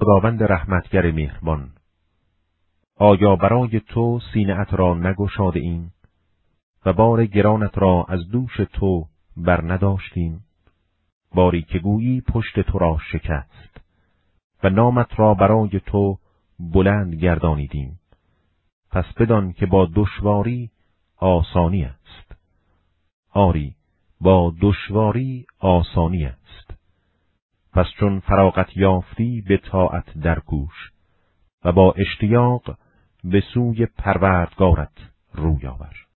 خداوند رحمتگر مهربان، آیا برای تو سینه‌ات را نگشاده ایم و بار گرانت را از دوش تو بر نداشتیم؟ باری که گویی پشت تو را شکست و نامت را برای تو بلند گردانیدیم. پس بدان که با دشواری آسانی است. آری، با دشواری آسانی است. پس چون فراغت یافتی به طاعت درکوش و با اشتیاق به سوی پروردگارت روی آور.